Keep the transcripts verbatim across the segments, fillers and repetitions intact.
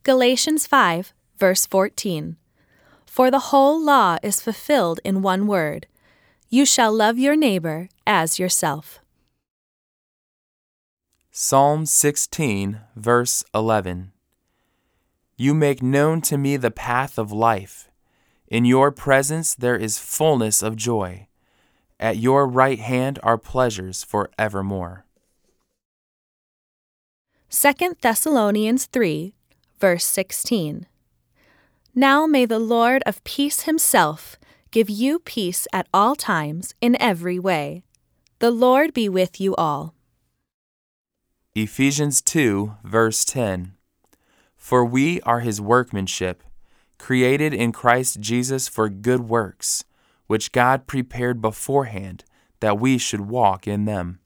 Galatians five, verse fourteen. For the whole law is fulfilled in one word: you shall love your neighbor as yourself. Psalm sixteen, verse eleven. You make known to me the path of life. In your presence there is fullness of joy. At your right hand are pleasures forevermore. Second Thessalonians three, verse sixteen. Now may the Lord of peace himself give you peace at all times in every way. The Lord be with you all. Ephesians two, verse ten. For we are his workmanship, created in Christ Jesus for good works, which God prepared beforehand that we should walk in them.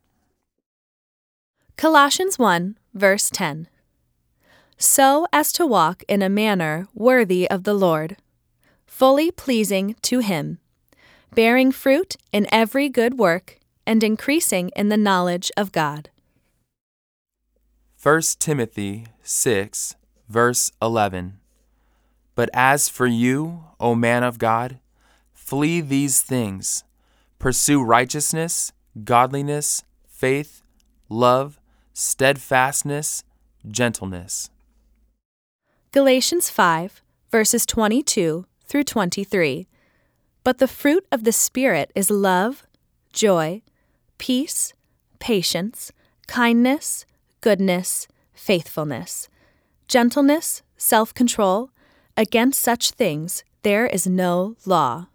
Colossians one, verse ten. So as to walk in a manner worthy of the Lord, fully pleasing to him, bearing fruit in every good work, and increasing in the knowledge of God. First Timothy six, verse eleven. But as for you, O man of God, flee these things. Pursue righteousness, godliness, faith, love, steadfastness, gentleness. Galatians five, verses twenty-two through twenty-three. But the fruit of the Spirit is love, joy, peace, patience, kindness, goodness, faithfulness, gentleness, self-control. Against such things there is no law.